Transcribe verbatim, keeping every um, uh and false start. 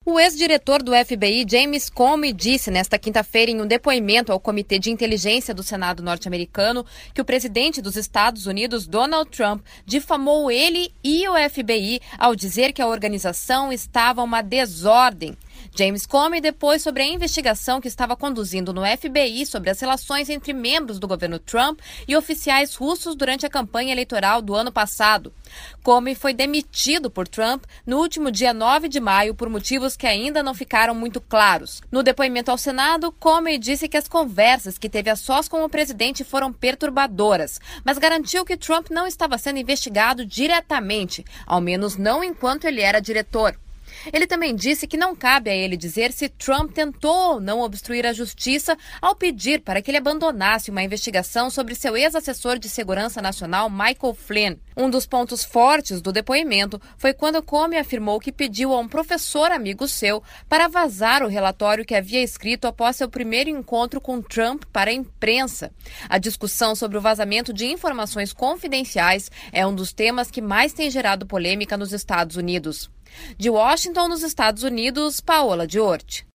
O ex-diretor do F B I, James Comey, disse nesta quinta-feira em um depoimento ao Comitê de Inteligência do Senado norte-americano que o presidente dos Estados Unidos, Donald Trump, difamou ele e o F B I ao dizer que a organização estava uma desordem. James Comey depois sobre a investigação que estava conduzindo no F B I sobre as relações entre membros do governo Trump e oficiais russos durante a campanha eleitoral do ano passado. Comey foi demitido por Trump no último dia nove de maio por motivos que ainda não ficaram muito claros. No depoimento ao Senado, Comey disse que as conversas que teve a sós com o presidente foram perturbadoras, mas garantiu que Trump não estava sendo investigado diretamente, ao menos não enquanto ele era diretor. Ele também disse que não cabe a ele dizer se Trump tentou ou não obstruir a justiça ao pedir para que ele abandonasse uma investigação sobre seu ex-assessor de segurança nacional, Michael Flynn. Um dos pontos fortes do depoimento foi quando Comey afirmou que pediu a um professor amigo seu para vazar o relatório que havia escrito após seu primeiro encontro com Trump para a imprensa. A discussão sobre o vazamento de informações confidenciais é um dos temas que mais tem gerado polêmica nos Estados Unidos. De Washington, nos Estados Unidos, Paola Diorti.